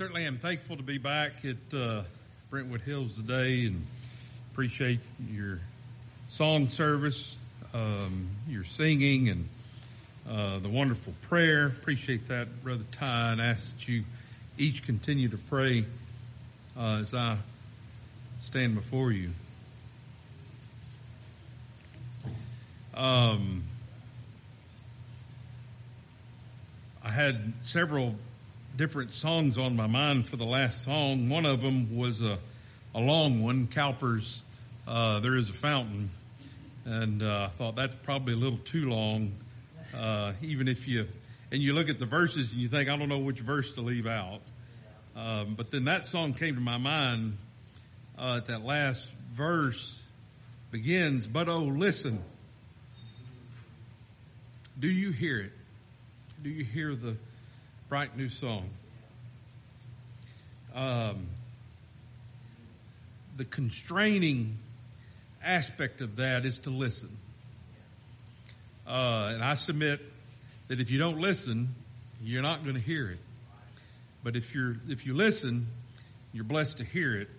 certainly am thankful to be back at Brentwood Hills today, and appreciate your song service, your singing, and the wonderful prayer. Appreciate that, Brother Ty, and ask that you each continue to pray as I stand before you. I had several different songs on my mind for the last song. One of them was a long one, Cowper's There Is a Fountain. And I thought that's probably a little too long, even if you look at the verses and you think, I don't know which verse to leave out. But then that song came to my mind at that last verse begins, but oh, listen. Do you hear it? Do you hear the bright new song? The constraining aspect of that is to listen. And I submit that if you don't listen, you're not going to hear it. But if you listen, you're blessed to hear it.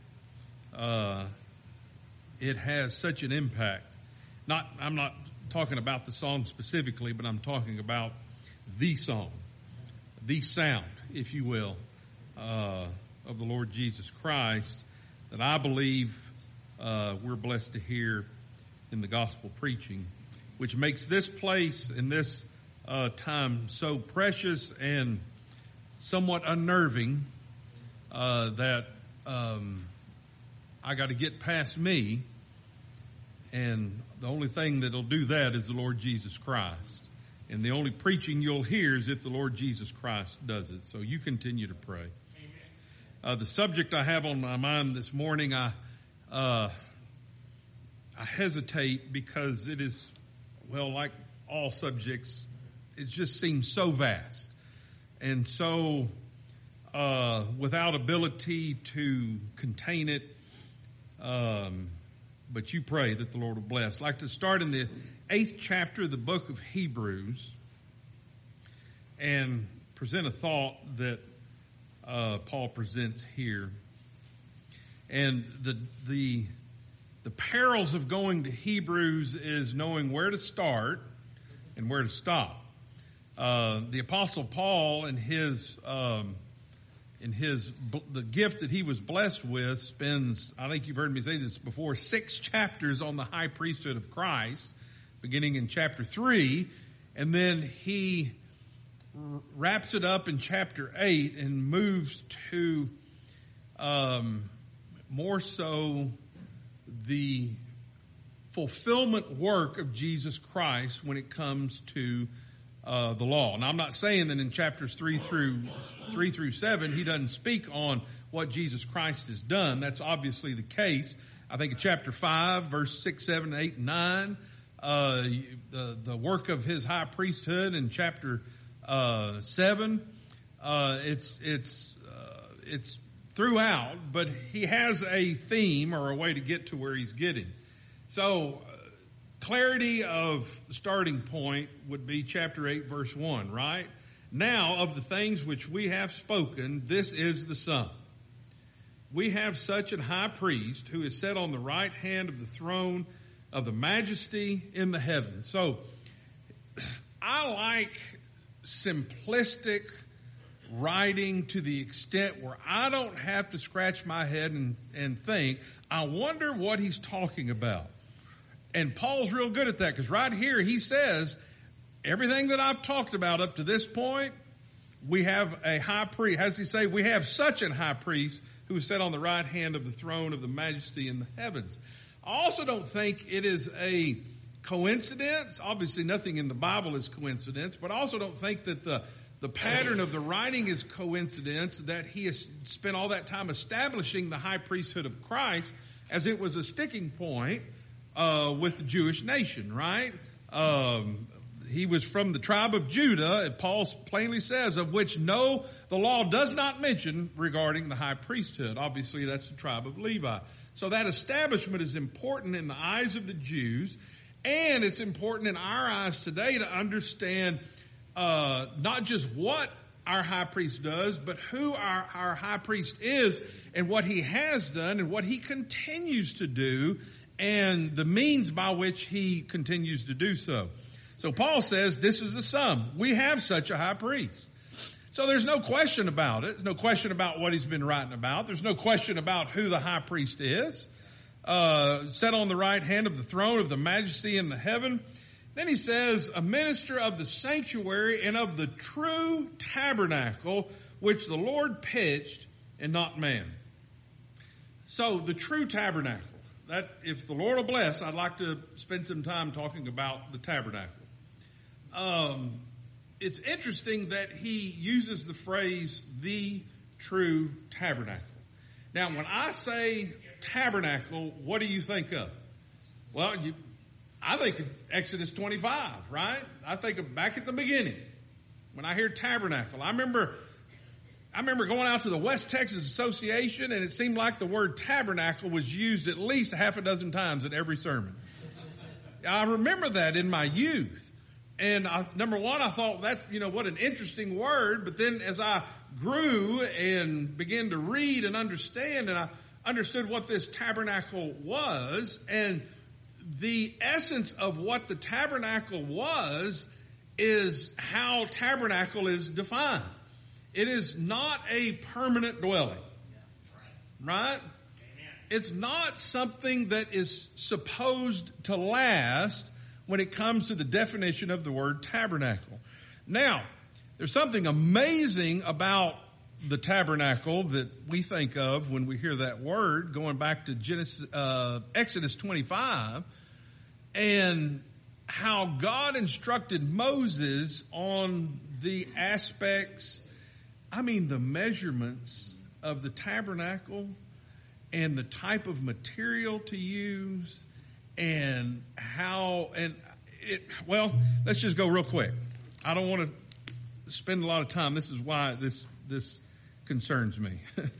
It has such an impact. I'm not talking about the song specifically, but I'm talking about the song, the sound, if you will, of the Lord Jesus Christ that I believe we're blessed to hear in the gospel preaching, which makes this place and this time so precious and somewhat unnerving that I got to get past me, and the only thing that'll do that is the Lord Jesus Christ. And the only preaching you'll hear is if the Lord Jesus Christ does it. So you continue to pray. The subject I have on my mind this morning, I hesitate because it is, well, like all subjects, it just seems so vast. And so without ability to contain it, but you pray that the Lord will bless. I'd like to start in the 8th chapter of the book of Hebrews and present a thought that Paul presents here. And the perils of going to Hebrews is knowing where to start and where to stop. The Apostle Paul in the gift that he was blessed with spends, I think you've heard me say this before, 6 chapters on the high priesthood of Christ, beginning in chapter 3, and then he wraps it up in chapter 8 and moves to more so the fulfillment work of Jesus Christ when it comes to the law. Now, I'm not saying that in chapters 3 through 7 he doesn't speak on what Jesus Christ has done. That's obviously the case. I think in chapter 5, verse 6, 7, 8, and 9, the work of his high priesthood in chapter 7, it's throughout, but he has a theme or a way to get to where he's getting. So clarity of starting point would be chapter 8, verse 1, right? Now, of the things which we have spoken, this is the sum. We have such an high priest who is set on the right hand of the throne of the majesty in the heavens. So, I like simplistic writing to the extent where I don't have to scratch my head and think, I wonder what he's talking about. And Paul's real good at that, because right here he says, everything that I've talked about up to this point, we have a high priest. How does he say? We have such an high priest who is set on the right hand of the throne of the majesty in the heavens. I also don't think it is a coincidence. Obviously nothing in the Bible is coincidence, but I also don't think that the pattern of the writing is coincidence, that he has spent all that time establishing the high priesthood of Christ as it was a sticking point with the Jewish nation, right? He was from the tribe of Judah, Paul plainly says, of which the law does not mention regarding the high priesthood. Obviously, that's the tribe of Levi. So that establishment is important in the eyes of the Jews, and it's important in our eyes today to understand not just what our high priest does, but who our high priest is and what he has done and what he continues to do and the means by which he continues to do so. So Paul says this is the sum. We have such a high priest. So there's no question about it. There's no question about what he's been writing about. There's no question about who the high priest is. Set on the right hand of the throne of the majesty in the heaven. Then he says, a minister of the sanctuary and of the true tabernacle, which the Lord pitched and not man. So the true tabernacle, that if the Lord will bless, I'd like to spend some time talking about the tabernacle. It's interesting that he uses the phrase, the true tabernacle. Now, when I say tabernacle, what do you think of? Well, I think of Exodus 25, right? I think of back at the beginning when I hear tabernacle. I remember going out to the West Texas Association, and it seemed like the word tabernacle was used at least a half a dozen times in every sermon. I remember that in my youth. And number one, I thought what an interesting word. But then as I grew and began to read and understand, and I understood what this tabernacle was, and the essence of what the tabernacle was is how tabernacle is defined. It is not a permanent dwelling, right? It's not something that is supposed to last when it comes to the definition of the word tabernacle. Now, there's something amazing about the tabernacle that we think of when we hear that word, going back to Exodus 25, and how God instructed Moses on the aspects, the measurements of the tabernacle and the type of material to use and how, let's just go real quick. I don't want to spend a lot of time. This is why this concerns me.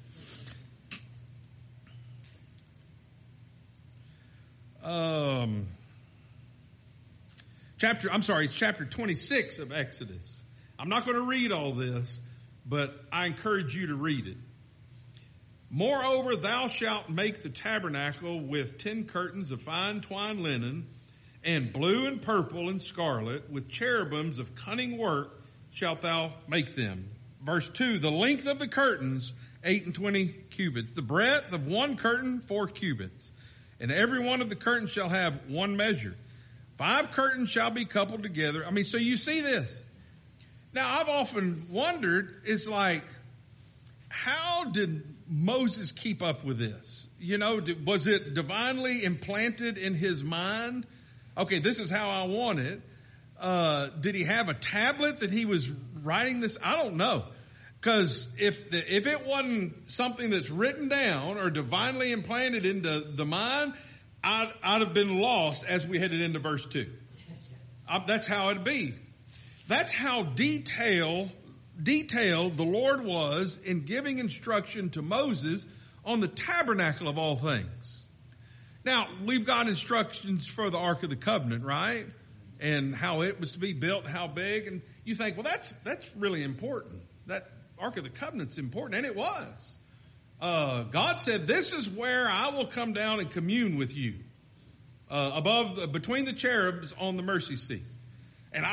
It's chapter 26 of Exodus. I'm not going to read all this, but I encourage you to read it. Moreover, thou shalt make the tabernacle with 10 curtains of fine twined linen, and blue and purple and scarlet, with cherubims of cunning work shalt thou make them. Verse 2, the length of the curtains, 28 cubits. The breadth of one curtain, 4 cubits. And every one of the curtains shall have one measure. 5 curtains shall be coupled together. So you see this. Now, I've often wondered, it's like, how did Moses keep up with this? Was it divinely implanted in his mind? Okay, this is how I want it. Did he have a tablet that he was writing this? I don't know. Because if it wasn't something that's written down or divinely implanted into the mind, I'd have been lost as we headed into verse 2. That's how it'd be. That's how detailed the Lord was in giving instruction to Moses on the tabernacle of all things. Now, we've got instructions for the Ark of the Covenant, right? And how it was to be built, how big. And you think, well, that's really important. That Ark of the Covenant's important, and it was. God said, this is where I will come down and commune with you. Between the cherubs on the mercy seat. And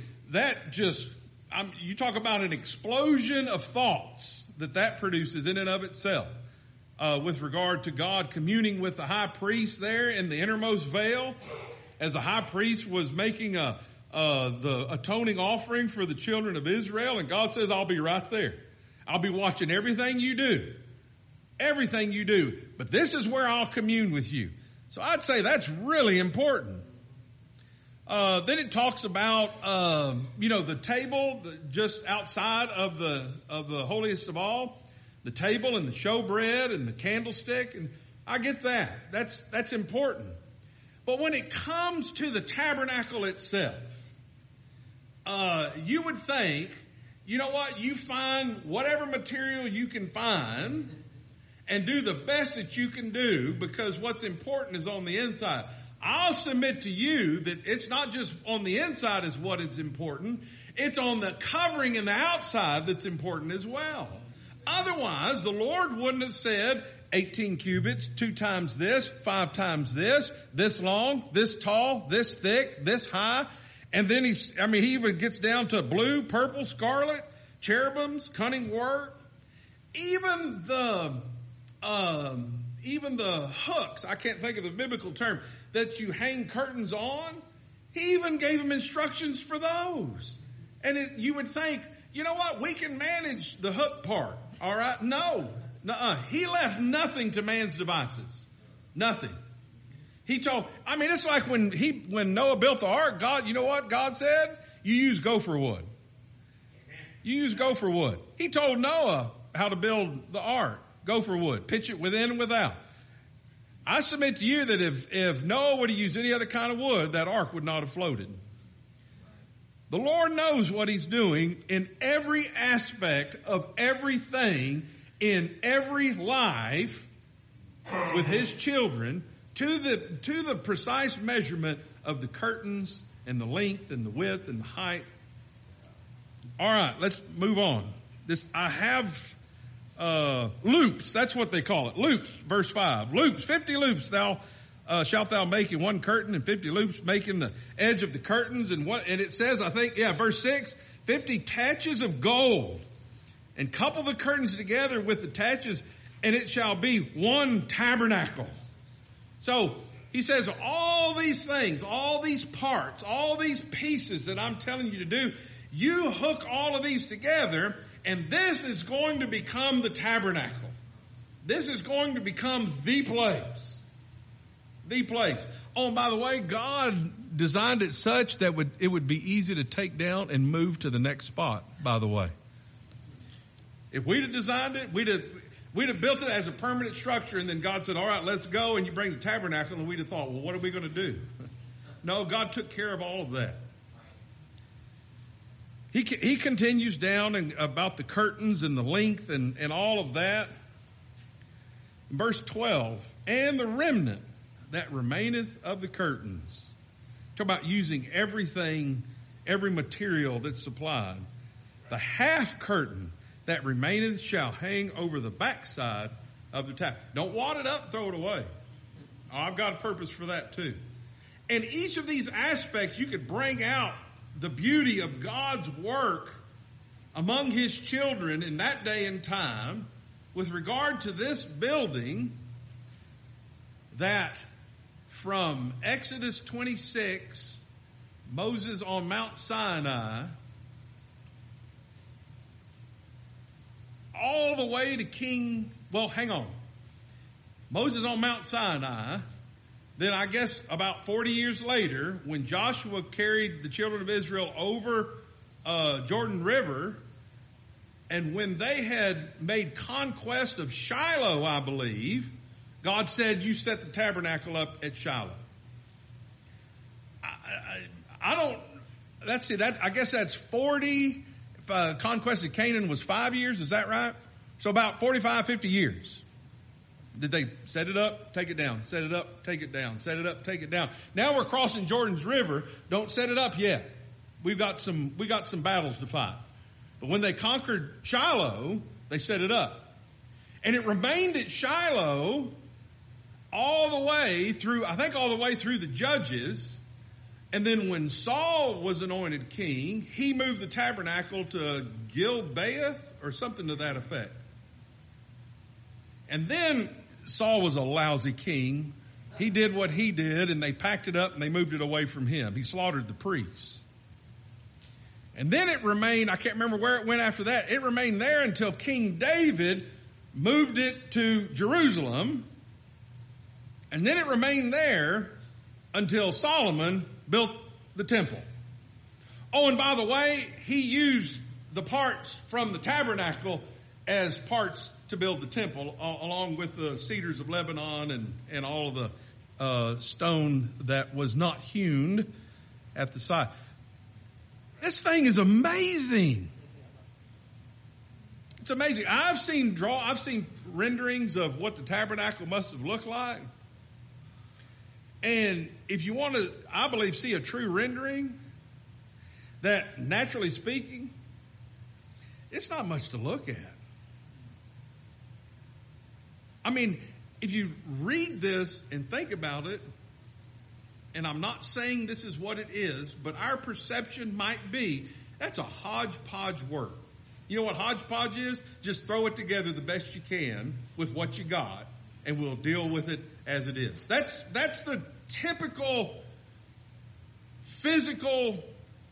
you talk about an explosion of thoughts that produces in and of itself. With regard to God communing with the high priest there in the innermost veil, as the high priest was making the atoning offering for the children of Israel, and God says, I'll be right there. I'll be watching everything you do. Everything you do. But this is where I'll commune with you. So I'd say that's really important. Then it talks about, the table just outside of the holiest of all, the table and the showbread and the candlestick. And I get that. That's important. But when it comes to the tabernacle itself, you would think, you know what? You find whatever material you can find and do the best that you can do, because what's important is on the inside. I'll submit to you that it's not just on the inside is what is important. It's on the covering and the outside that's important as well. Otherwise, the Lord wouldn't have said 18 cubits, 2 times this, 5 times this long, this tall, this thick, this high. And then he even gets down to blue, purple, scarlet, cherubims, cunning work. Even the hooks, I can't think of the biblical term, that you hang curtains on, he even gave them instructions for those. And you would think, you know what, we can manage the hook part, all right? No. He left nothing to man's devices. Nothing. It's like when Noah built the ark, God, you know what God said? You use gopher wood. You use gopher wood. He told Noah how to build the ark. Gopher wood. Pitch it within and without. I submit to you that if Noah would have used any other kind of wood, that ark would not have floated. The Lord knows what he's doing in every aspect of everything in every life with his children to the precise measurement of the curtains and the length and the width and the height. All right, let's move on. I have loops. That's what they call it. Loops, verse 5. Loops, 50 loops shalt thou make in one curtain, and 50 loops making the edge of the curtains. And it says, verse 6, 50 taches of gold. And couple the curtains together with the taches, and it shall be one tabernacle. So he says all these things, all these parts, all these pieces that I'm telling you to do, you hook all of these together, and this is going to become the tabernacle. This is going to become the place. The place. Oh, and by the way, God designed it such that it would be easy to take down and move to the next spot, by the way. If we'd have designed it, we'd have built it as a permanent structure, and then God said, all right, let's go, and you bring the tabernacle, and we'd have thought, well, what are we going to do? No, God took care of all of that. He continues down about the curtains and the length and all of that. Verse 12, and the remnant that remaineth of the curtains. Talk about using everything, every material that's supplied. The half curtain that remaineth shall hang over the backside of the tabernacle. Don't wad it up, throw it away. Oh, I've got a purpose for that too. And each of these aspects, you could bring out the beauty of God's work among his children in that day and time with regard to this building, that from Exodus 26, Moses on Mount Sinai, all the way to Moses on Mount Sinai. Then I guess about 40 years later, when Joshua carried the children of Israel over Jordan River, and when they had made conquest of Shiloh, I believe, God said, you set the tabernacle up at Shiloh. I guess that's 40. Conquest of Canaan was 5 years. Is that right? So about 45, 50 years. Did they set it up, take it down, set it up, take it down, set it up, take it down? Now we're crossing Jordan's River. Don't set it up yet. We got some battles to fight. But when they conquered Shiloh, they set it up. And it remained at Shiloh all the way through the Judges. And then when Saul was anointed king, he moved the tabernacle to Gilbeath or something to that effect. And then Saul was a lousy king. He did what he did, and they packed it up and they moved it away from him. He slaughtered the priests. And then it remained, I can't remember where it went after that. It remained there until King David moved it to Jerusalem. And then it remained there until Solomon built the temple. Oh, and by the way, he used the parts from the tabernacle as parts to build the temple, along with the cedars of Lebanon and all of the stone that was not hewn at the side. This thing is amazing. It's amazing. I've seen renderings of what the tabernacle must have looked like. And if you want to, I believe, see a true rendering, that, naturally speaking, it's not much to look at. I mean, if you read this and think about it, and I'm not saying this is what it is, but our perception might be, that's a hodgepodge work. You know what hodgepodge is? Just throw it together the best you can with what you got, and we'll deal with it as it is. That's the typical physical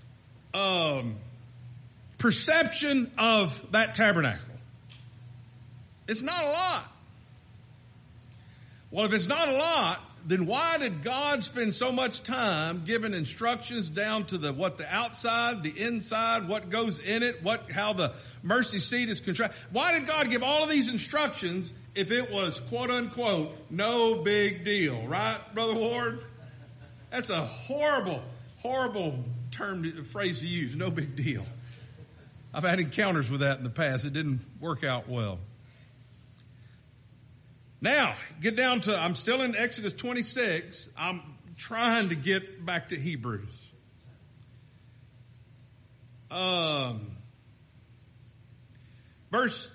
perception of that tabernacle. It's not a lot. Well, if it's not a lot, then why did God spend so much time giving instructions down to the outside, the inside, what goes in it, how the mercy seat is constructed? Why did God give all of these instructions if it was, quote unquote, no big deal? Right, Brother Ward? That's a horrible, horrible phrase to use, no big deal. I've had encounters with that in the past. It didn't work out well. Now, get down to, I'm still in Exodus 26. I'm trying to get back to Hebrews. Verse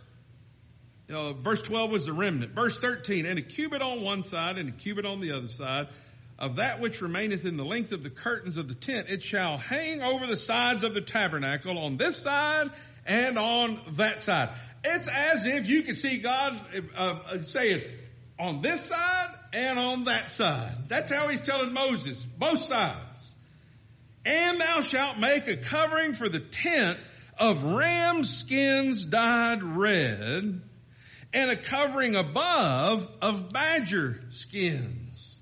12 was the remnant. Verse 13, and a cubit on one side and a cubit on the other side of that which remaineth in the length of the curtains of the tent. It shall hang over the sides of the tabernacle on this side and on that side. It's as if you could see God saying, on this side and on that side. That's how he's telling Moses, both sides. And thou shalt make a covering for the tent of ram skins dyed red, and a covering above of badger skins.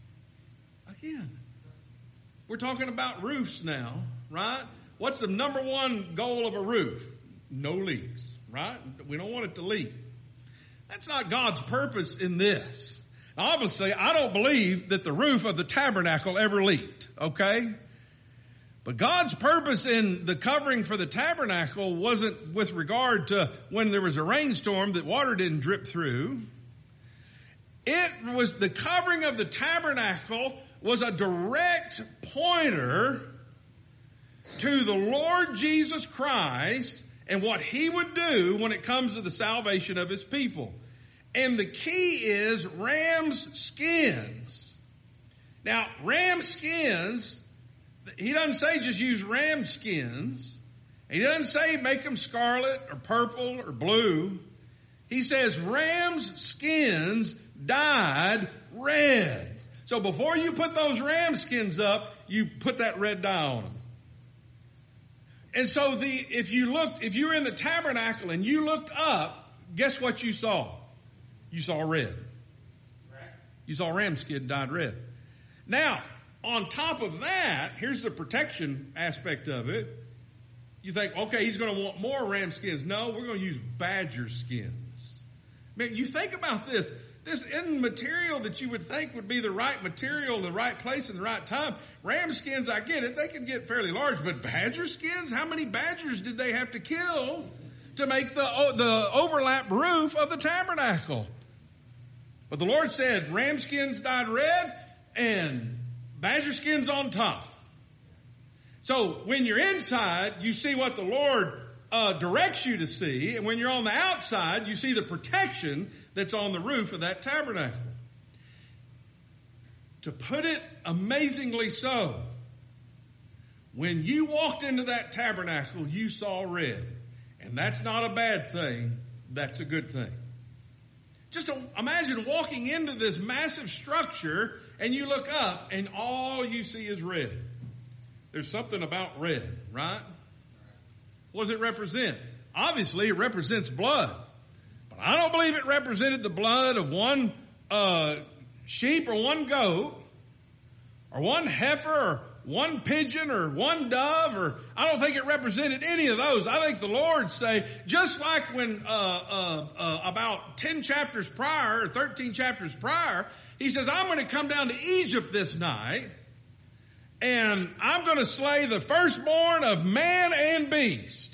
Again, we're talking about roofs now, right? What's the number one goal of a roof? No leaks, right? We don't want it to leak. That's not God's purpose in this. Now, obviously, I don't believe that the roof of the tabernacle ever leaked, okay? But God's purpose in the covering for the tabernacle wasn't with regard to when there was a rainstorm that water didn't drip through. It was the covering of the tabernacle was a direct pointer to the Lord Jesus Christ and what he would do when it comes to the salvation of his people. And the key is ram's skins. Now, ram skins, he doesn't say just use ram skins. He doesn't say make them scarlet or purple or blue. He says ram's skins dyed red. So before you put those ram skins up, you put that red dye on them. And so if you were in the tabernacle and you looked up, guess what you saw? You saw red. You saw ram skin dyed red. Now, on top of that, here's the protection aspect of it. You think, okay, he's going to want more ram skins. No, we're going to use badger skins. Man, you think about this. This isn't material that you would think would be the right material, the right place, and the right time. Ram skins, I get it. They can get fairly large. But badger skins? How many badgers did they have to kill to make the overlap roof of the tabernacle? But the Lord said, ram skins dyed red and badger skins on top. So when you're inside, you see what the Lord directs you to see. And when you're on the outside, you see the protection that's on the roof of that tabernacle. To put it amazingly so, when you walked into that tabernacle, you saw red. And that's not a bad thing. That's a good thing. Just imagine walking into this massive structure and you look up and all you see is red. There's something about red, right? What does it represent? Obviously, it represents blood. But I don't believe it represented the blood of one sheep or one goat or one heifer or one pigeon or one dove, or I don't think it represented any of those. I think the Lord say, just like when about 10 chapters prior or 13 chapters prior, he says, I'm going to come down to Egypt this night and I'm going to slay the firstborn of man and beast.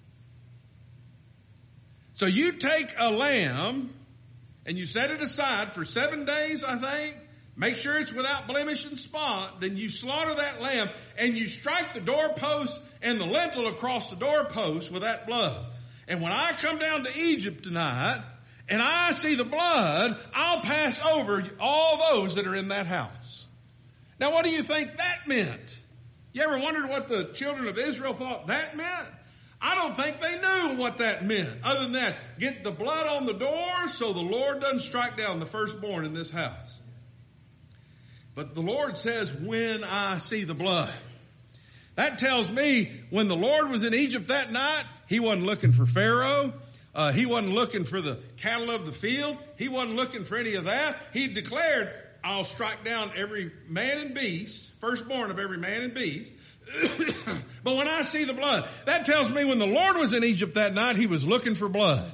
So you take a lamb and you set it aside for 7 days, I think. make sure it's without blemish and spot, then you slaughter that lamb and you strike the doorpost and the lintel across the doorpost with that blood. And when I come down to Egypt tonight and I see the blood, I'll pass over all those that are in that house. Now what do you think that meant? You ever wondered what the children of Israel thought that meant? I don't think they knew what that meant. Other than that, get the blood on the door so the Lord doesn't strike down the firstborn in this house. But the Lord says, when I see the blood. That tells me when the Lord was in Egypt that night, he wasn't looking for Pharaoh. He wasn't looking for the cattle of the field. He wasn't looking for any of that. He declared, I'll strike down every man and beast, firstborn of every man and beast. But when I see the blood, that tells me when the Lord was in Egypt that night, he was looking for blood.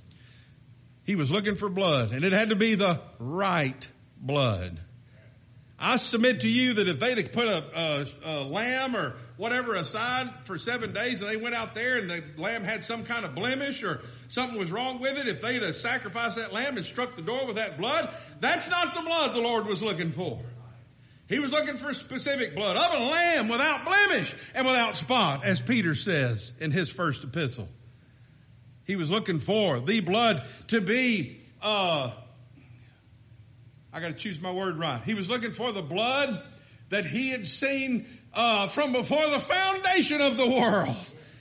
He was looking for blood, and it had to be the right blood. I submit to you that if they'd have put a lamb or whatever aside for 7 days and they went out there and the lamb had some kind of blemish or something was wrong with it, if they'd have sacrificed that lamb and struck the door with that blood, that's not the blood the Lord was looking for. He was looking for specific blood of a lamb without blemish and without spot, as Peter says in his first epistle. He was looking for the blood to be, I got to choose my word right. He was looking for the blood that he had seen from before the foundation of the world.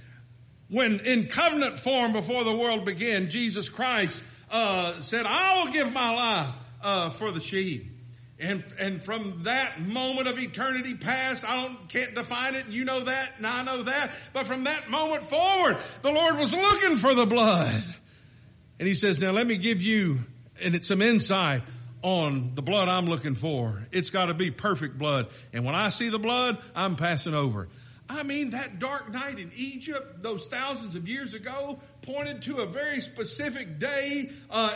When in covenant form before the world began, Jesus Christ said, I will give my life for the sheep. And from that moment of eternity past, can't define it, and you know that, and I know that, but from that moment forward, the Lord was looking for the blood. And he says, now let me give you, and it's some insight on the blood I'm looking for. It's got to be perfect blood. And when I see the blood, I'm passing over. I mean, that dark night in Egypt, those thousands of years ago, pointed to a very specific day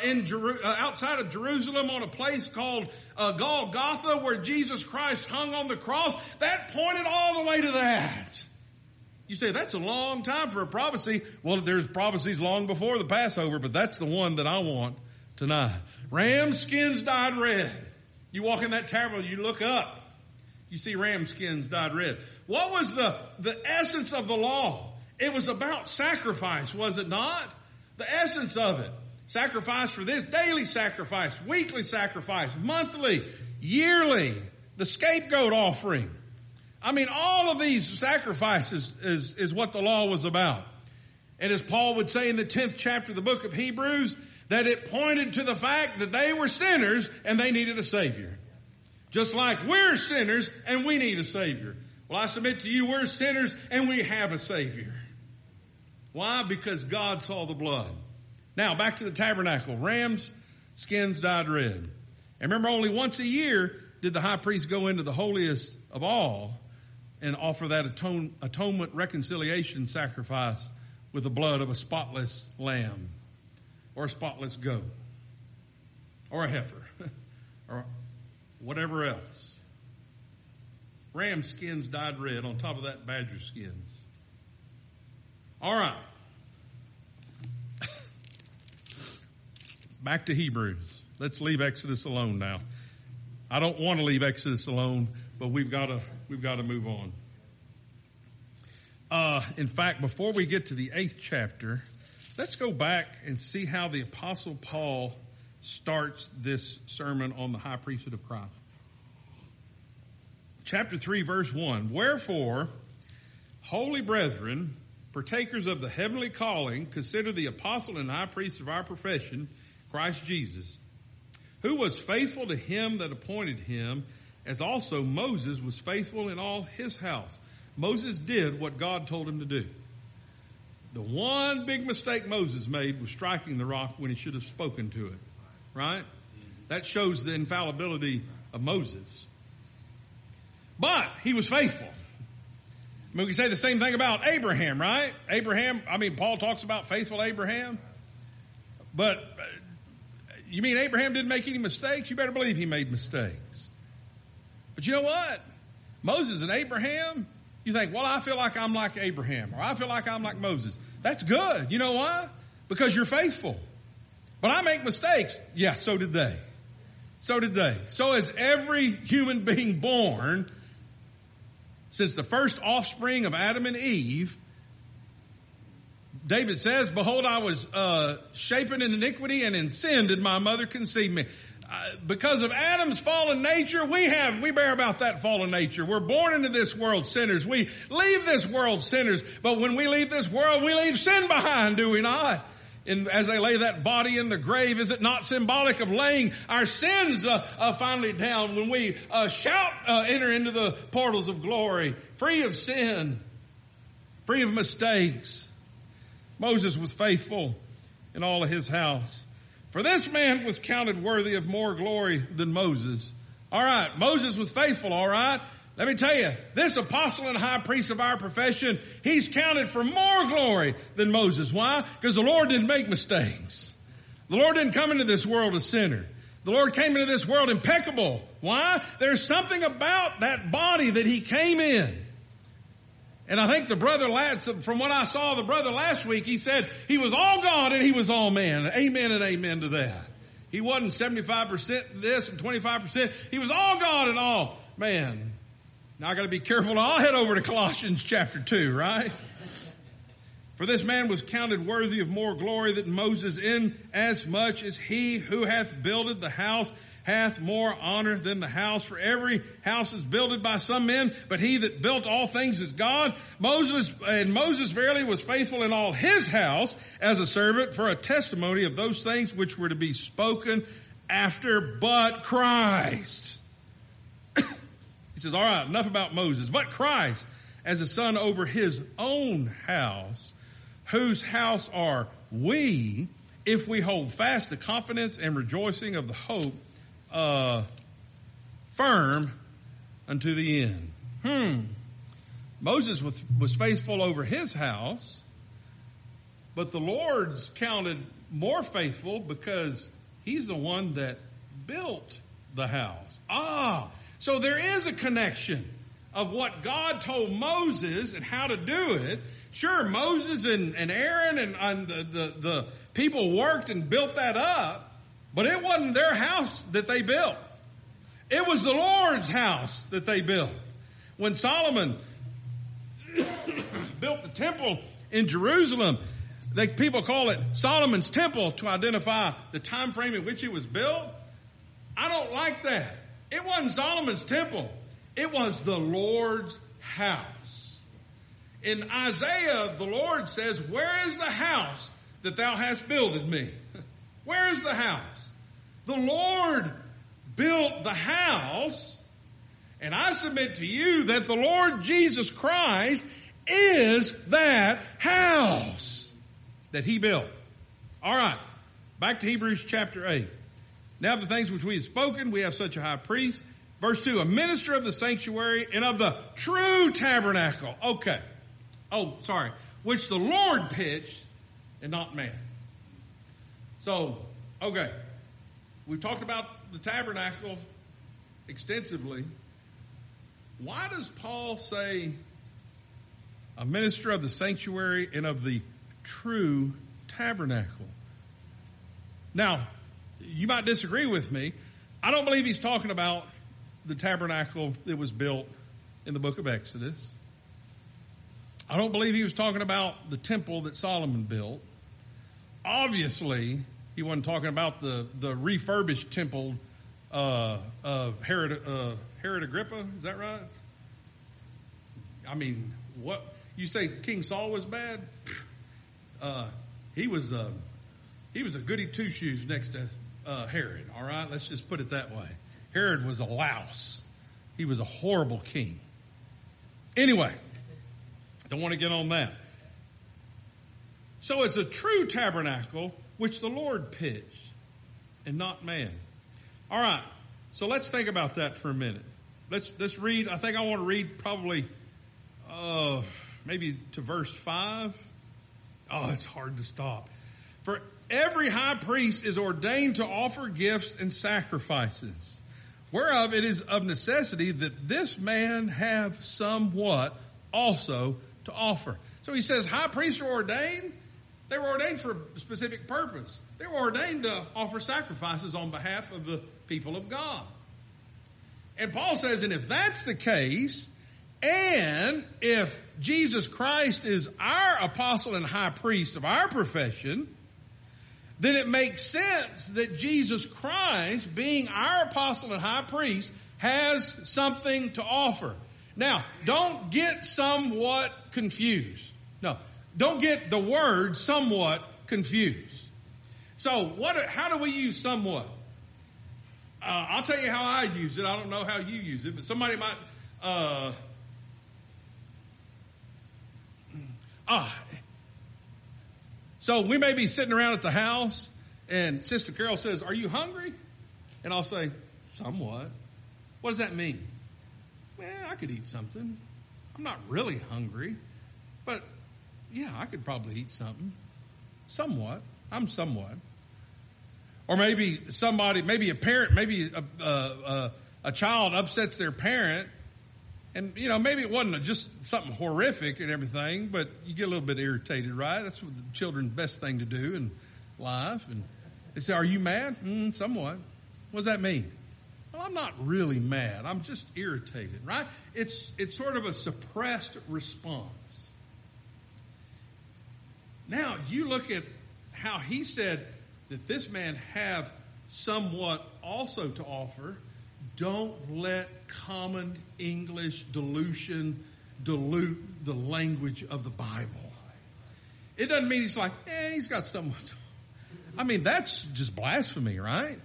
outside of Jerusalem on a place called Golgotha, where Jesus Christ hung on the cross. That pointed all the way to that. You say, that's a long time for a prophecy. Well, there's prophecies long before the Passover, but that's the one that I want tonight. Ram skins dyed red. You walk in that tabernacle, you look up. You see ram skins dyed red. What was the essence of the law? It was about sacrifice, was it not? The essence of it. Sacrifice for this, daily sacrifice, weekly sacrifice, monthly, yearly, the scapegoat offering. I mean, all of these sacrifices is what the law was about. And as Paul would say in the 10th chapter of the book of Hebrews, that it pointed to the fact that they were sinners and they needed a Savior. Just like we're sinners and we need a Savior. Well, I submit to you, we're sinners and we have a Savior. Why? Because God saw the blood. Now, back to the tabernacle. Rams' skins dyed red. And remember, only once a year did the high priest go into the holiest of all and offer that atonement reconciliation sacrifice with the blood of a spotless lamb or a spotless goat or a heifer or whatever else. Ram skins dyed red on top of that badger skins. All right. Back to Hebrews. Let's leave Exodus alone now. I don't want to leave Exodus alone, but we've got to move on. In fact, before we get to the 8th chapter, let's go back and see how the Apostle Paul starts this sermon on the high priesthood of Christ. Chapter 3, verse 1. Wherefore, holy brethren, partakers of the heavenly calling, consider the apostle and high priest of our profession, Christ Jesus, who was faithful to him that appointed him, as also Moses was faithful in all his house. Moses did what God told him to do. The one big mistake Moses made was striking the rock when he should have spoken to it. Right? That shows the infallibility of Moses. But he was faithful. I mean, we can say the same thing about Abraham, right? Paul talks about faithful Abraham. But you mean Abraham didn't make any mistakes? You better believe he made mistakes. But you know what? Moses and Abraham, you think, well, I feel like I'm like Abraham, or I feel like I'm like Moses. That's good. You know why? Because you're faithful. But I make mistakes. Yeah, so did they. So did they. So is every human being born since the first offspring of Adam and Eve. David says, behold, I was shapen in iniquity, and in sin did my mother conceive me. Because of Adam's fallen nature, we bear about that fallen nature. We're born into this world sinners. We leave this world sinners. But when we leave this world, we leave sin behind, do we not? And as they lay that body in the grave, is it not symbolic of laying our sins finally down when we enter into the portals of glory, free of sin, free of mistakes? Moses was faithful in all of his house. For this man was counted worthy of more glory than Moses. All right, Moses was faithful, all right? Let me tell you, this apostle and high priest of our profession, he's counted for more glory than Moses. Why? Because the Lord didn't make mistakes. The Lord didn't come into this world a sinner. The Lord came into this world impeccable. Why? There's something about that body that he came in. And I think from what I saw, the brother last week, he said he was all God and he was all man. Amen and amen to that. He wasn't 75% this and 25%. He was all God and all man. Now I got to be careful. I'll head over to Colossians chapter 2, right? For this man was counted worthy of more glory than Moses, in as much as he who hath builded the house hath more honor than the house. For every house is builded by some men, but he that built all things is God. Moses verily was faithful in all his house as a servant for a testimony of those things which were to be spoken after, but Christ. He says, all right, enough about Moses. But Christ as a son over his own house, whose house are we, if we hold fast the confidence and rejoicing of the hope firm unto the end. Moses was faithful over his house, but the Lord's counted more faithful because he's the one that built the house. So there is a connection of what God told Moses and how to do it. Sure, Moses and Aaron and the people worked and built that up, but it wasn't their house that they built. It was the Lord's house that they built. When Solomon built the temple in Jerusalem, people call it Solomon's temple to identify the time frame in which it was built. I don't like that. It wasn't Solomon's temple. It was the Lord's house. In Isaiah, the Lord says, where is the house that thou hast builded me? Where is the house? The Lord built the house, and I submit to you that the Lord Jesus Christ is that house that he built. All right, back to Hebrews chapter 8. Now the things which we have spoken, we have such a high priest. Verse 2, a minister of the sanctuary and of the true tabernacle. Okay. Which the Lord pitched and not man. So, okay. We've talked about the tabernacle extensively. Why does Paul say a minister of the sanctuary and of the true tabernacle? Now, you might disagree with me. I don't believe he's talking about the tabernacle that was built in the book of Exodus. I don't believe he was talking about the temple that Solomon built. Obviously, he wasn't talking about the refurbished temple of Herod Agrippa. Is that right? I mean, what you say? King Saul was bad. He was a goody two shoes next to Herod. All right, let's just put it that way. Herod was a louse. He was a horrible king. Anyway, don't want to get on that. So it's a true tabernacle which the Lord pitched and not man. All right, so let's think about that for a minute. Let's read. I think I want to read probably maybe to verse 5. Oh, it's hard to stop. For every high priest is ordained to offer gifts and sacrifices, whereof it is of necessity that this man have somewhat also to offer. So he says high priests are ordained, They were ordained for a specific purpose. They were ordained to offer sacrifices on behalf of the people of God. And Paul says, and if that's the case, and if Jesus Christ is our apostle and high priest of our profession, then it makes sense that Jesus Christ, being our apostle and high priest, has something to offer. Now, don't get somewhat confused. No, don't get the word somewhat confused. So how do we use somewhat? I'll tell you how I use it. I don't know how you use it, but somebody might, so we may be sitting around at the house and Sister Carol says, "Are you hungry?" And I'll say, "Somewhat." What does that mean? Well, I could eat something. I'm not really hungry, but yeah, I could probably eat something. Somewhat. I'm somewhat. Or maybe maybe a parent, maybe a child upsets their parent. And, maybe it wasn't just something horrific and everything, but you get a little bit irritated, right? That's what the children's best thing to do in life. And they say, "Are you mad?" Somewhat. What does that mean? Well, I'm not really mad. I'm just irritated, right? It's sort of a suppressed response. Now, you look at how he said that this man have somewhat also to offer. Don't let common English dilution dilute the language of the Bible. It doesn't mean he's like, he's got somewhat. I mean, that's just blasphemy, right?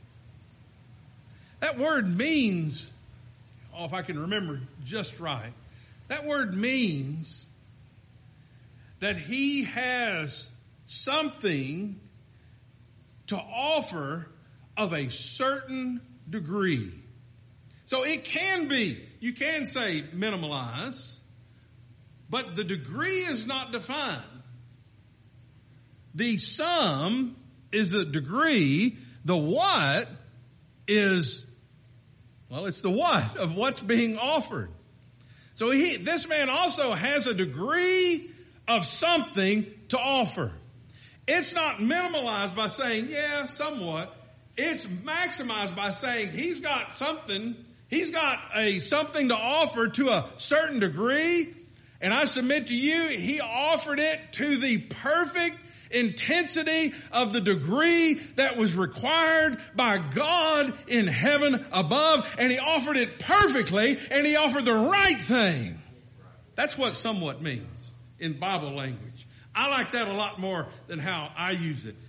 That word means, if I can remember just right, that word means that he has something to offer of a certain degree. So it can be, you can say minimalize, but the degree is not defined. The sum is the degree, the what is, it's the what of what's being offered. So this man also has a degree of something to offer. It's not minimalized by saying, somewhat. It's maximized by saying he's got something to offer to a certain degree. And I submit to you, he offered it to the perfect intensity of the degree that was required by God in heaven above. And he offered it perfectly, and he offered the right thing. That's what somewhat means in Bible language. I like that a lot more than how I use it.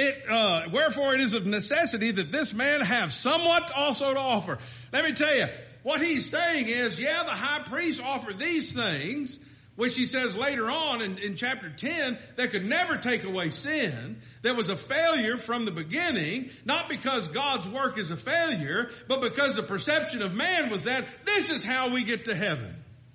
Wherefore it is of necessity that this man have somewhat also to offer. Let me tell you, what he's saying is, the high priest offered these things, which he says later on in chapter 10, that could never take away sin. That was a failure from the beginning, not because God's work is a failure, but because the perception of man was that this is how we get to heaven.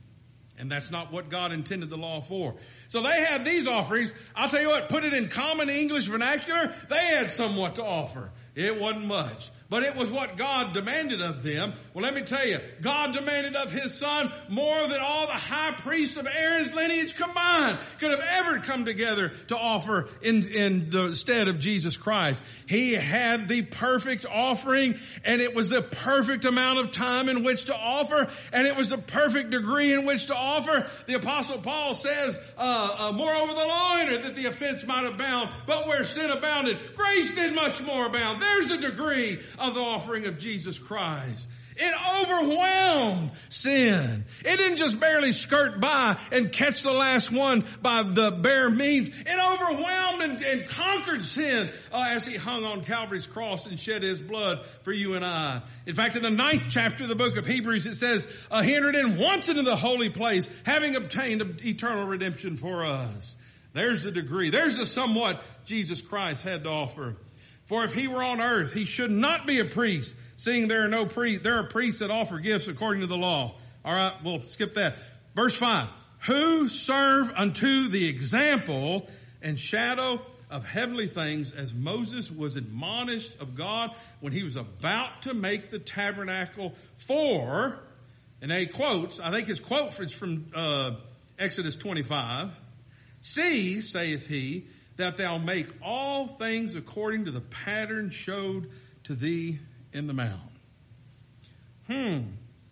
And that's not what God intended the law for. So they had these offerings. I'll tell you what, put it in common English vernacular, they had somewhat to offer. It wasn't much, but it was what God demanded of them. Well, let me tell you, God demanded of his son more than all the high priests of Aaron's lineage combined could have ever come together to offer in the stead of Jesus Christ. He had the perfect offering, and it was the perfect amount of time in which to offer, and it was the perfect degree in which to offer. The Apostle Paul says, moreover the law entered that the offense might abound, but where sin abounded, grace did much more abound. There's the degree of the offering of Jesus Christ. It overwhelmed sin. It didn't just barely skirt by and catch the last one by the bare means. It overwhelmed and conquered sin as he hung on Calvary's cross and shed his blood for you and I. In fact, in the 9th chapter of the book of Hebrews, it says, he entered in once into the holy place, having obtained eternal redemption for us. There's the degree. There's the somewhat Jesus Christ had to offer. For if he were on earth, he should not be a priest, seeing there are priests that offer gifts according to the law. All right, we'll skip that. Verse 5. Who serve unto the example and shadow of heavenly things, as Moses was admonished of God when he was about to make the tabernacle for, and he quotes, I think his quote is from Exodus 25. See, saith he, that thou make all things according to the pattern showed to thee in the mount. We're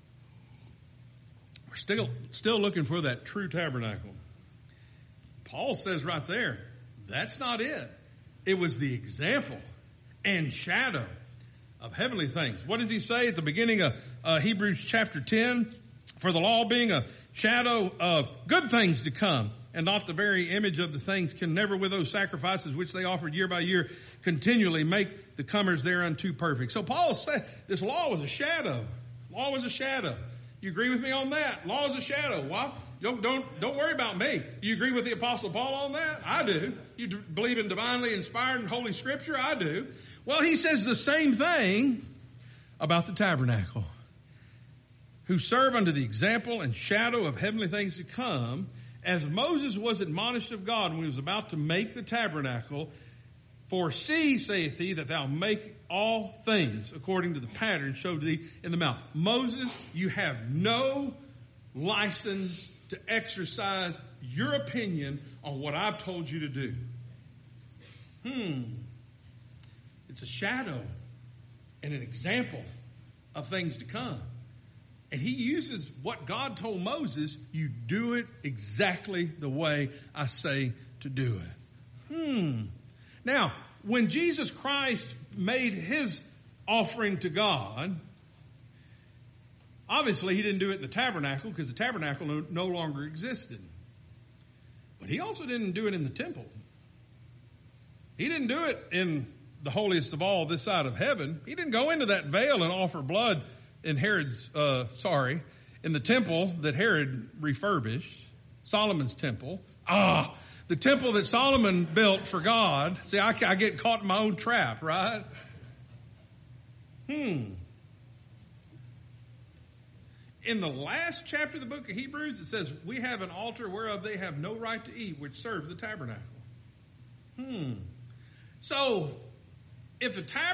still looking for that true tabernacle. Paul says right there, that's not it. It was the example and shadow of heavenly things. What does he say at the beginning of Hebrews chapter 10? For the law being a shadow of good things to come, and not the very image of the things, can never with those sacrifices which they offered year by year continually make the comers thereunto perfect. So Paul said this law was a shadow. Law was a shadow. You agree with me on that? Law is a shadow. Why? Don't worry about me. You agree with the Apostle Paul on that? I do. You believe in divinely inspired and holy Scripture? I do. Well, he says the same thing about the tabernacle. Who serve unto the example and shadow of heavenly things to come, as Moses was admonished of God when he was about to make the tabernacle. For see, saith he, that thou make all things according to the pattern showed thee in the mount. Moses, you have no license to exercise your opinion on what I've told you to do. It's a shadow and an example of things to come. And he uses what God told Moses, you do it exactly the way I say to do it. Now, when Jesus Christ made his offering to God, obviously he didn't do it in the tabernacle because the tabernacle no longer existed. But he also didn't do it in the temple. He didn't do it in the holiest of all this side of heaven. He didn't go into that veil and offer blood in in the temple that Herod refurbished, Solomon's temple. The temple that Solomon built for God. See, I get caught in my own trap, right? In the last chapter of the book of Hebrews, it says, we have an altar whereof they have no right to eat, which serve the tabernacle. So, if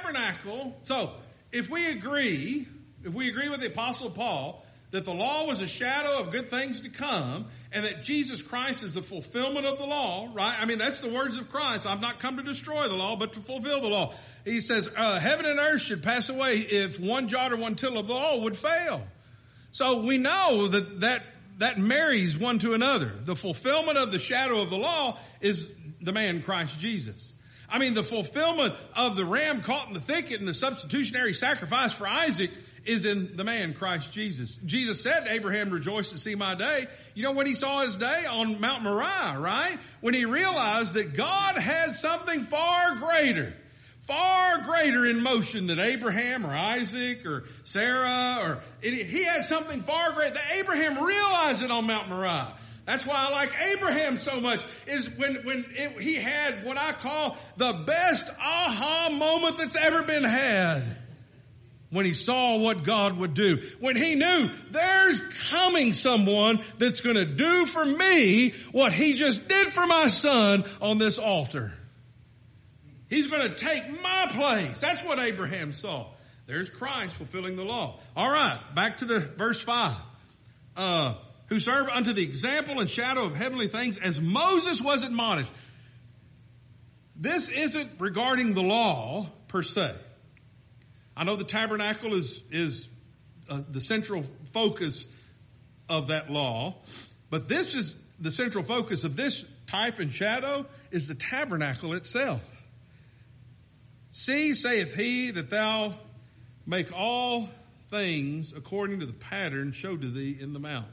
we agree with the Apostle Paul that the law was a shadow of good things to come and that Jesus Christ is the fulfillment of the law, right? I mean, that's the words of Christ. I've not come to destroy the law, but to fulfill the law. He says, heaven and earth should pass away if one jot or one tittle of the law would fail. So we know that marries one to another. The fulfillment of the shadow of the law is the man Christ Jesus. I mean, the fulfillment of the ram caught in the thicket and the substitutionary sacrifice for Isaac is in the man Christ Jesus. Jesus said, Abraham rejoiced to see my day. You know when he saw his day? On Mount Moriah, right? When he realized that God had something far greater in motion than Abraham or Isaac or Sarah he had something far greater. That Abraham realized it on Mount Moriah. That's why I like Abraham so much, is he had what I call the best aha moment that's ever been had. When he saw what God would do. When he knew there's coming someone that's going to do for me what he just did for my son on this altar. He's going to take my place. That's what Abraham saw. There's Christ fulfilling the law. All right, back to the verse 5. Who serve unto the example and shadow of heavenly things as Moses was admonished. This isn't regarding the law per se. I know the tabernacle is the central focus of that law, but this is the central focus of this type and shadow is the tabernacle itself. See, saith he, that thou make all things according to the pattern showed to thee in the mount.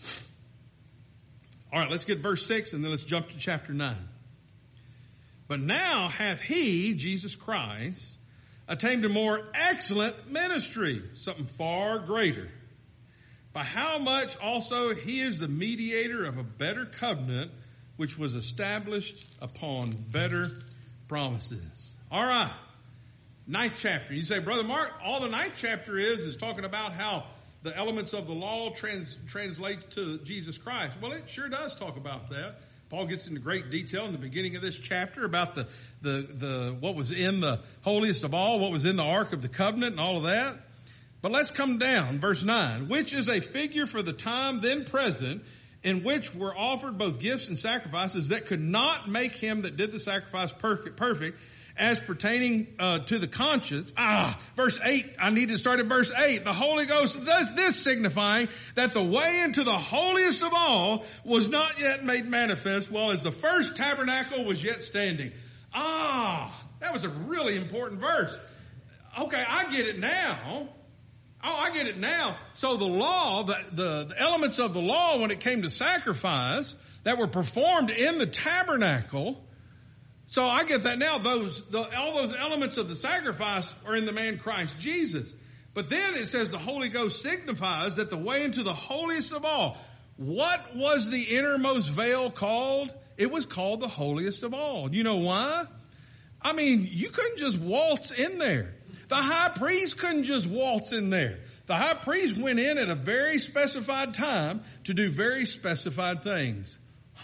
All right, let's get verse 6 and then let's jump to chapter 9. But now hath he, Jesus Christ, attained a more excellent ministry, something far greater. By how much also he is the mediator of a better covenant, which was established upon better promises. All right, 9th chapter. You say, Brother Mark, all the 9th chapter is talking about how the elements of the law translates to Jesus Christ. Well, it sure does talk about that. Paul gets into great detail in the beginning of this chapter about the what was in the holiest of all, what was in the Ark of the Covenant and all of that. But let's come down, verse 9, which is a figure for the time then present, in which were offered both gifts and sacrifices that could not make him that did the sacrifice perfect, as pertaining to the conscience. Verse 8, I need to start at verse 8. The Holy Ghost does this, signifying that the way into the holiest of all was not yet made manifest, while as the first tabernacle was yet standing. That was a really important verse. Okay, I get it now. I get it now. So the law, the elements of the law when it came to sacrifice that were performed in the tabernacle. So I get that now. All those elements of the sacrifice are in the man Christ Jesus. But then it says the Holy Ghost signifies that the way into the holiest of all. What was the innermost veil called? It was called the holiest of all. You know why? I mean, you couldn't just waltz in there. The high priest couldn't just waltz in there. The high priest went in at a very specified time to do very specified things.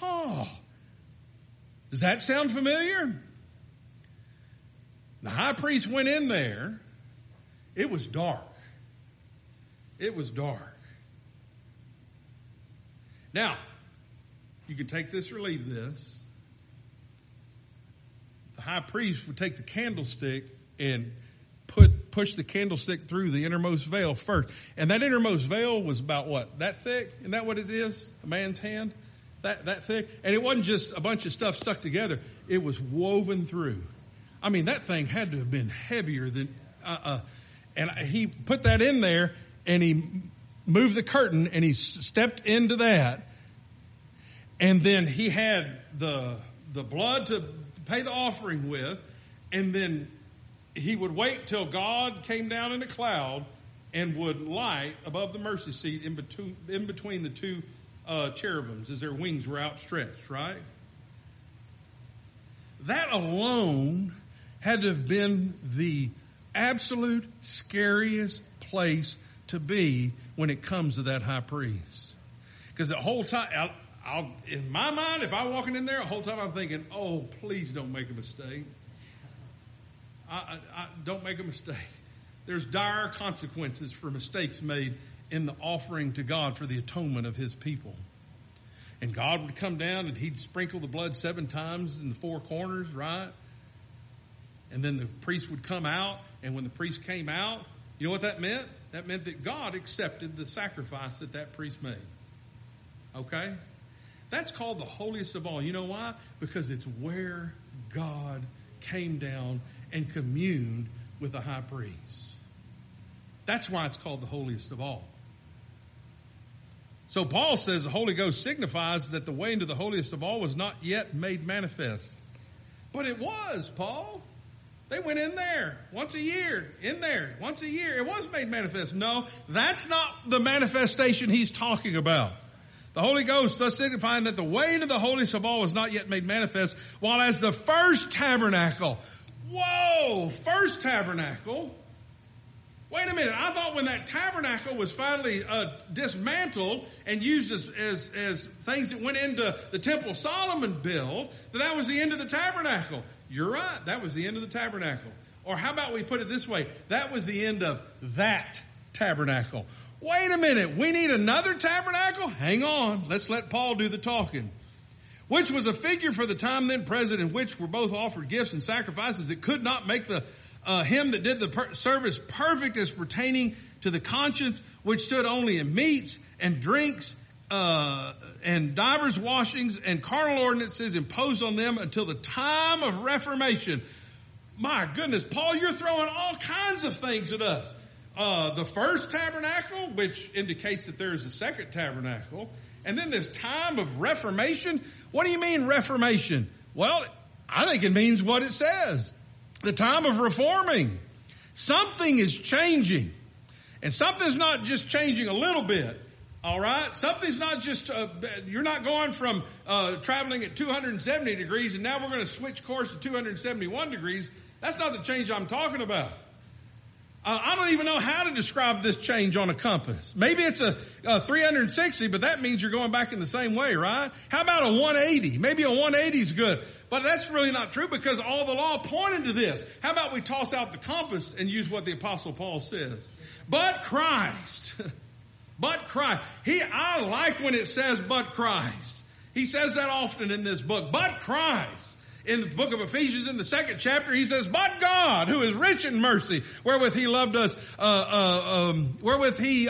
Does that sound familiar? The high priest went in there. It was dark. It was dark. Now, you can take this or leave this. The high priest would take the candlestick and push the candlestick through the innermost veil first. And that innermost veil was about what? That thick? Isn't that what it is? A man's hand? That thick? And it wasn't just a bunch of stuff stuck together. It was woven through. I mean, that thing had to have been heavier than, and he put that in there and he moved the curtain and he stepped into that. And then he had the blood to pay the offering with, and then he would wait till God came down in a cloud and would light above the mercy seat in between the two cherubims as their wings were outstretched, right? That alone had to have been the absolute scariest place to be when it comes to that high priest. Because the whole time, in my mind, if I'm walking in there, the whole time I'm thinking, oh, please don't make a mistake. Don't make a mistake. There's dire consequences for mistakes made in the offering to God for the atonement of his people. And God would come down and he'd sprinkle the blood 7 times in the 4 corners, right? And then the priest would come out, and when the priest came out, you know what that meant? That meant that God accepted the sacrifice that priest made. Okay? That's called the holiest of all. You know why? Because it's where God came down and communed with the high priest. That's why it's called the holiest of all. So Paul says the Holy Ghost signifies that the way into the holiest of all was not yet made manifest. But it was, Paul. They went in there once a year, once a year. It was made manifest. No, that's not the manifestation he's talking about. The Holy Ghost thus signifying that the way into the holiest of all was not yet made manifest, while as the first tabernacle. Whoa, first tabernacle. Wait a minute. I thought when that tabernacle was finally dismantled and used as things that went into the temple Solomon built, that was the end of the tabernacle. You're right. That was the end of the tabernacle. Or how about we put it this way? That was the end of that tabernacle. Wait a minute. We need another tabernacle? Hang on. Let's let Paul do the talking. Which was a figure for the time then present, in which were both offered gifts and sacrifices. It could not make the him that did the service perfect as pertaining to the conscience, which stood only in meats and drinks and divers washings and carnal ordinances imposed on them until the time of Reformation. My goodness, Paul, you're throwing all kinds of things at us. The first tabernacle, which indicates that there is a second tabernacle, and then this time of Reformation. What do you mean Reformation? Well, I think it means what it says. The time of reforming. Something is changing. And something's not just changing a little bit. All right? Something's not just, you're not going from traveling at 270 degrees and now we're going to switch course to 271 degrees. That's not the change I'm talking about. I don't even know how to describe this change on a compass. Maybe it's a 360, but that means you're going back in the same way, right? How about a 180? Maybe a 180 is good. But that's really not true because all the law pointed to this. How about we toss out the compass and use what the Apostle Paul says? But Christ But Christ. I like when it says, but Christ. He says that often in this book. But Christ. In the book of Ephesians, in the 2nd chapter, he says, but God, who is rich in mercy, wherewith he loved us, wherewith he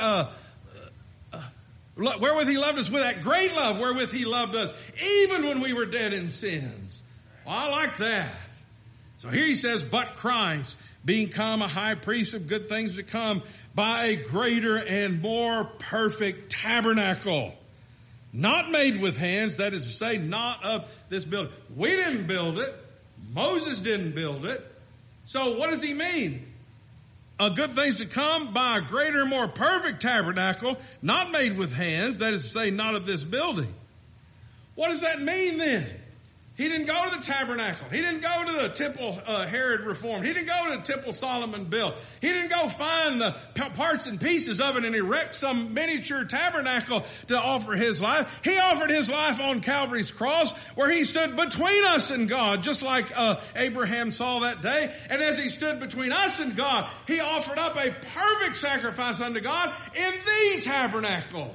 loved us with that great love, wherewith he loved us, even when we were dead in sins. Well, I like that. So here he says, but Christ, being come a high priest of good things to come, by a greater and more perfect tabernacle, not made with hands, that is to say, not of this building. We didn't build it. Moses didn't build it. So what does he mean? Good things to come by a greater and more perfect tabernacle, not made with hands, that is to say, not of this building. What does that mean then? He didn't go to the tabernacle. He didn't go to the temple Herod reformed. He didn't go to the temple Solomon built. He didn't go find the parts and pieces of it and erect some miniature tabernacle to offer his life. He offered his life on Calvary's cross, where he stood between us and God, just like Abraham saw that day. And as he stood between us and God, he offered up a perfect sacrifice unto God in the tabernacle.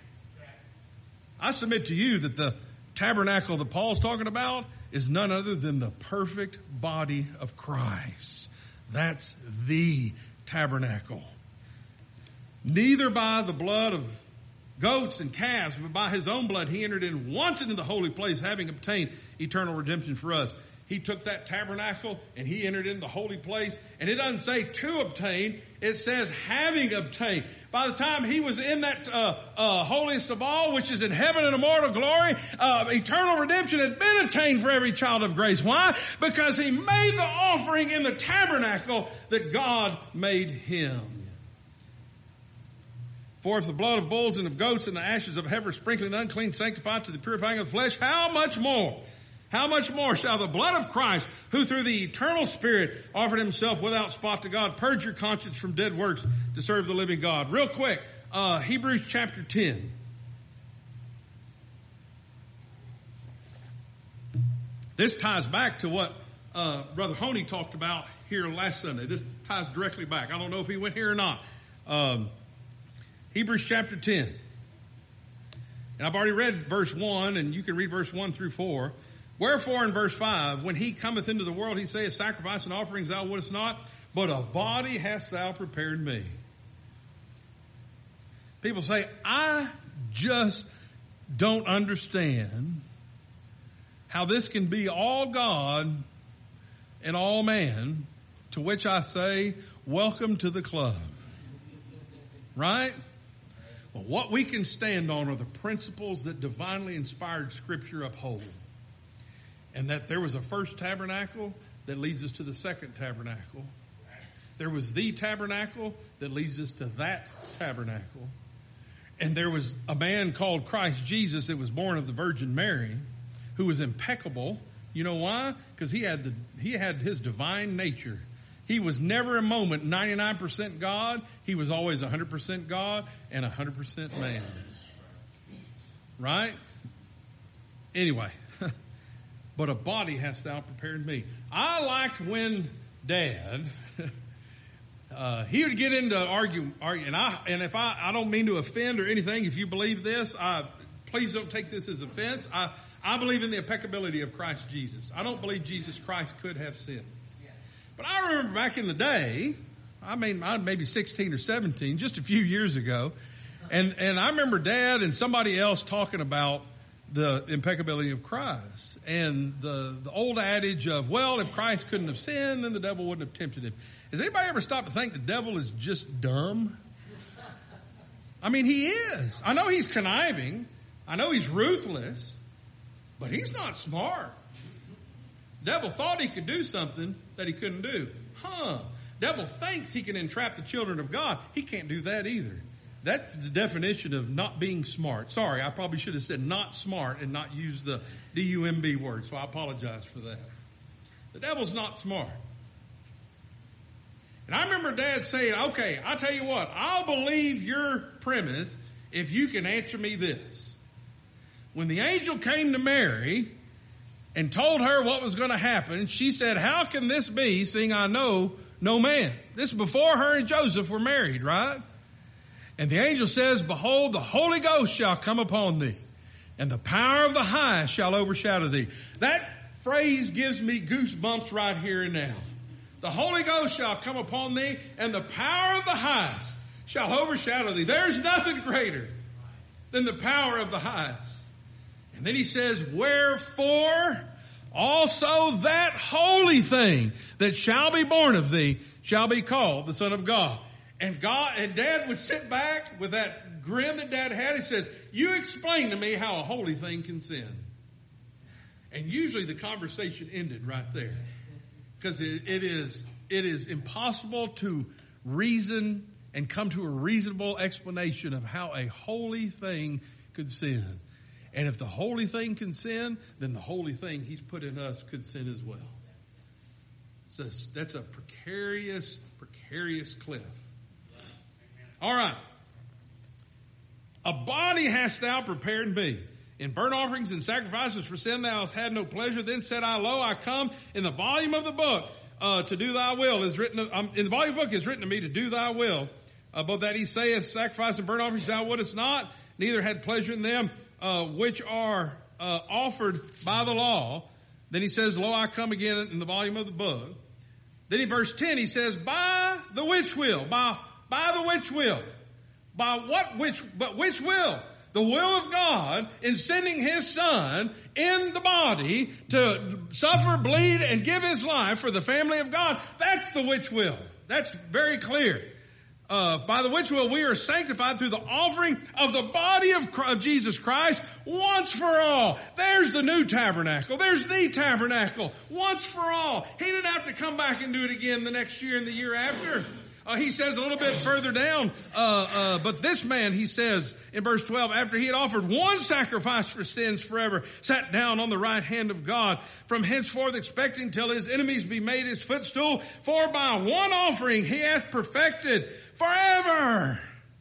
I submit to you that the tabernacle that Paul's talking about is none other than the perfect body of Christ. That's the tabernacle. Neither by the blood of goats and calves, but by his own blood he entered in once into the holy place, having obtained eternal redemption for us. He took that tabernacle and he entered in the holy place. And it doesn't say to obtain. It says having obtained. By the time he was in that holiest of all, which is in heaven and immortal glory, eternal redemption had been attained for every child of grace. Why? Because he made the offering in the tabernacle that God made him. For if the blood of bulls and of goats and the ashes of heifer sprinkling the unclean sanctified to the purifying of the flesh, how much more shall the blood of Christ, who through the eternal Spirit offered himself without spot to God, purge your conscience from dead works to serve the living God? Real quick, Hebrews chapter 10. This ties back to what Brother Honey talked about here last Sunday. This ties directly back. I don't know if he went here or not. Hebrews chapter 10. And I've already read verse 1, and you can read verse 1 through 4. Wherefore in verse 5, when he cometh into the world, he saith, sacrifice and offerings thou wouldest not, but a body hast thou prepared me. People say, I just don't understand how this can be all God and all man, to which I say, welcome to the club. Right? Well, what we can stand on are the principles that divinely inspired Scripture uphold. And that there was a first tabernacle that leads us to the second tabernacle. There was the tabernacle that leads us to that tabernacle. And there was a man called Christ Jesus that was born of the Virgin Mary, who was impeccable. You know why? Because he had his divine nature. He was never a moment 99% God. He was always 100% God and 100% man. Right? Anyway. But a body hast thou prepared me. I liked when Dad, he would get into argue, and if I don't mean to offend or anything, if you believe this, please don't take this as offense. I believe in the impeccability of Christ Jesus. I don't believe Jesus Christ could have sinned. But I remember back in the day, I may be 16 or 17, just a few years ago, and I remember Dad and somebody else talking about the impeccability of Christ and the old adage of, well, if Christ couldn't have sinned, then the devil wouldn't have tempted him. Has anybody ever stopped to think the devil is just dumb? I mean, he is. I know he's conniving. I know he's ruthless, but he's not smart. The devil thought he could do something that he couldn't do. Devil thinks he can entrap the children of God. He can't do that either. That's the definition of not being smart. Sorry, I probably should have said not smart and not use the D-U-M-B word, so I apologize for that. The devil's not smart. And I remember Dad saying, okay, I'll tell you what, I'll believe your premise if you can answer me this. When the angel came to Mary and told her what was going to happen, she said, how can this be, seeing I know no man? This is before her and Joseph were married, right? And the angel says, behold, the Holy Ghost shall come upon thee, and the power of the highest shall overshadow thee. That phrase gives me goosebumps right here and now. The Holy Ghost shall come upon thee, and the power of the highest shall overshadow thee. There's nothing greater than the power of the highest. And then he says, wherefore also that holy thing that shall be born of thee shall be called the Son of God. And Dad would sit back with that grin that Dad had. He says, you explain to me how a holy thing can sin. And usually the conversation ended right there. Because it is impossible to reason and come to a reasonable explanation of how a holy thing could sin. And if the holy thing can sin, then the holy thing he's put in us could sin as well. So that's a precarious cliff. All right. A body hast thou prepared me. In burnt offerings and sacrifices for sin thou hast had no pleasure. Then said I, lo, I come. In the volume of the book to do thy will is written. In the volume of the book is written to me to do thy will. But that he saith, sacrifice and burnt offerings thou wouldest not, neither had pleasure in them which are offered by the law. Then he says, lo, I come again in the volume of the book. Then in verse 10 he says, by the which will? By the which will? By what which? But which will? The will of God in sending his Son in the body to suffer, bleed, and give his life for the family of God. That's the which will. That's very clear. By the which will we are sanctified through the offering of the body of Jesus Christ once for all. There's the new tabernacle. There's the tabernacle once for all. He didn't have to come back and do it again the next year and the year after. He says a little bit further down, but this man, he says in verse 12, after he had offered one sacrifice for sins forever, sat down on the right hand of God, from henceforth expecting till his enemies be made his footstool. For by one offering he hath perfected forever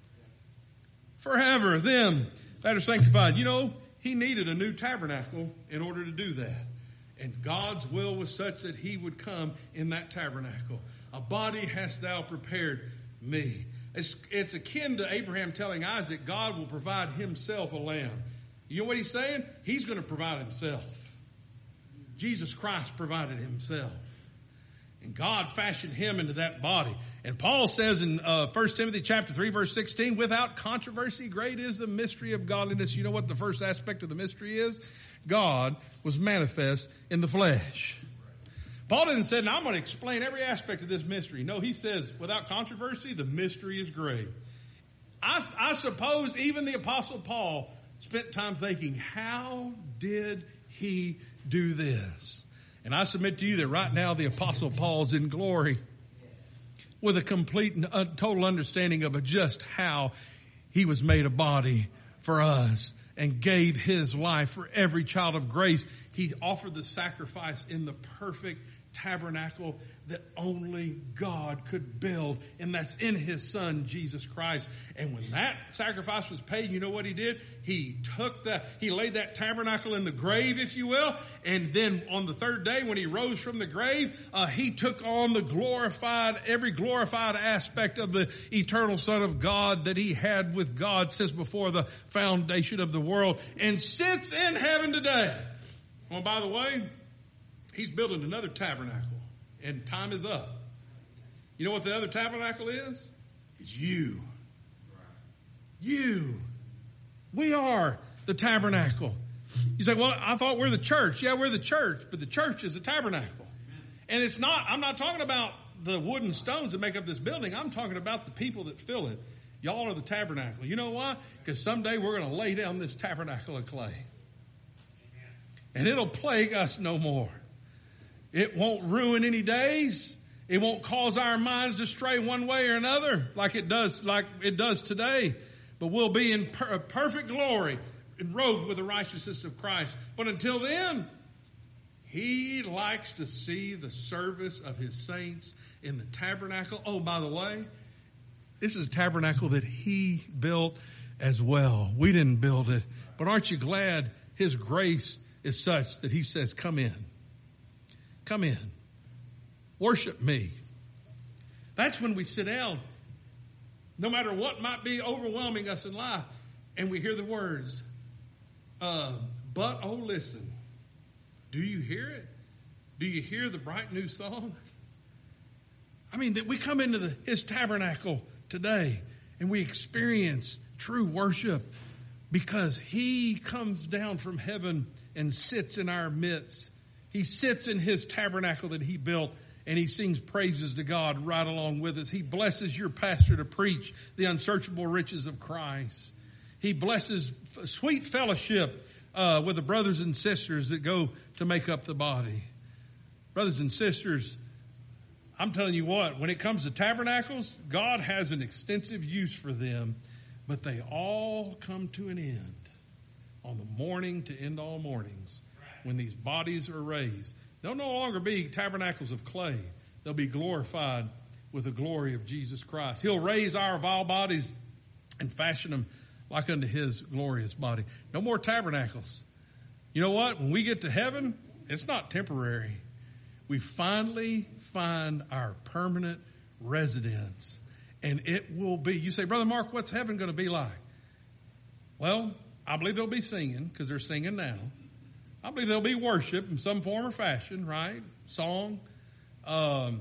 them that are sanctified. You know, he needed a new tabernacle in order to do that. And God's will was such that he would come in that tabernacle. A body hast thou prepared me. It's akin to Abraham telling Isaac, God will provide himself a lamb. You know what he's saying? He's going to provide himself. Jesus Christ provided himself. And God fashioned him into that body. And Paul says in 1 Timothy chapter 3, verse 16, without controversy, great is the mystery of godliness. You know what the first aspect of the mystery is? God was manifest in the flesh. Paul didn't say, now I'm going to explain every aspect of this mystery. No, he says, without controversy, the mystery is great. I suppose even the Apostle Paul spent time thinking, how did he do this? And I submit to you that right now the Apostle Paul's in glory with a complete and total understanding of just how he was made a body for us and gave his life for every child of grace. He offered the sacrifice in the perfect tabernacle that only God could build, and that's in his Son, Jesus Christ. And when that sacrifice was paid, you know what he did? He laid that tabernacle in the grave, if you will, and then on the third day when he rose from the grave, he took on every glorified aspect of the eternal Son of God that he had with God since before the foundation of the world, and sits in heaven today. Well, by the way, he's building another tabernacle, and time is up. You know what the other tabernacle is? It's you. You. We are the tabernacle. You say, well, I thought we're the church. Yeah, we're the church, but the church is a tabernacle. And I'm not talking about the wood and stones that make up this building. I'm talking about the people that fill it. Y'all are the tabernacle. You know why? Because someday we're going to lay down this tabernacle of clay. And it'll plague us no more. It won't ruin any days. It won't cause our minds to stray one way or another like it does today. But we'll be in perfect glory, enrobed with the righteousness of Christ. But until then, he likes to see the service of his saints in the tabernacle. Oh, by the way, this is a tabernacle that he built as well. We didn't build it. But aren't you glad his grace is such that he says, come in. Come in. Worship me. That's when we sit down. no matter what might be overwhelming us in life, and we hear the words, but oh listen, do you hear it? Do you hear the bright new song? I mean, that we come into his tabernacle today and we experience true worship because he comes down from heaven and sits in our midst. He sits in his tabernacle that he built, and he sings praises to God right along with us. He blesses your pastor to preach the unsearchable riches of Christ. He blesses sweet fellowship with the brothers and sisters that go to make up the body. Brothers and sisters, I'm telling you what, when it comes to tabernacles, God has an extensive use for them, but they all come to an end on the morning to end all mornings when these bodies are raised. They'll no longer be tabernacles of clay. They'll be glorified with the glory of Jesus Christ. He'll raise our vile bodies and fashion them like unto his glorious body. No more tabernacles. You know what? When we get to heaven, it's not temporary. We finally find our permanent residence. And it will be, you say, Brother Mark, what's heaven going to be like? Well, I believe they'll be singing, because they're singing now. I believe there'll be worship in some form or fashion, right? Song. I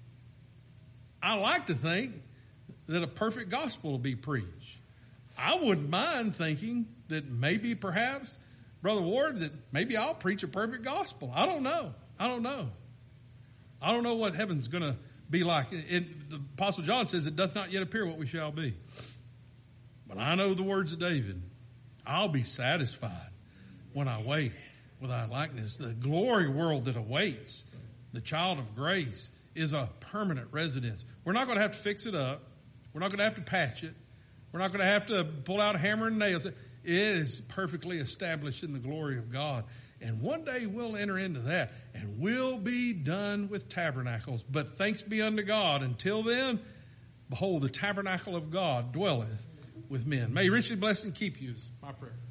like to think that a perfect gospel will be preached. I wouldn't mind thinking that maybe, perhaps, Brother Ward, that maybe I'll preach a perfect gospel. I don't know. I don't know what heaven's going to be like. The Apostle John says it doth not yet appear what we shall be. But I know the words of David. I'll be satisfied when I wake with thy likeness. The glory world that awaits the child of grace is a permanent residence. We're not going to have to fix it up. We're not going to have to patch it. We're not going to have to pull out a hammer and nails. It is perfectly established in the glory of God. And one day we'll enter into that and we'll be done with tabernacles. But thanks be unto God. Until then, behold, the tabernacle of God dwelleth with men. May he richly bless and keep you, is my prayer.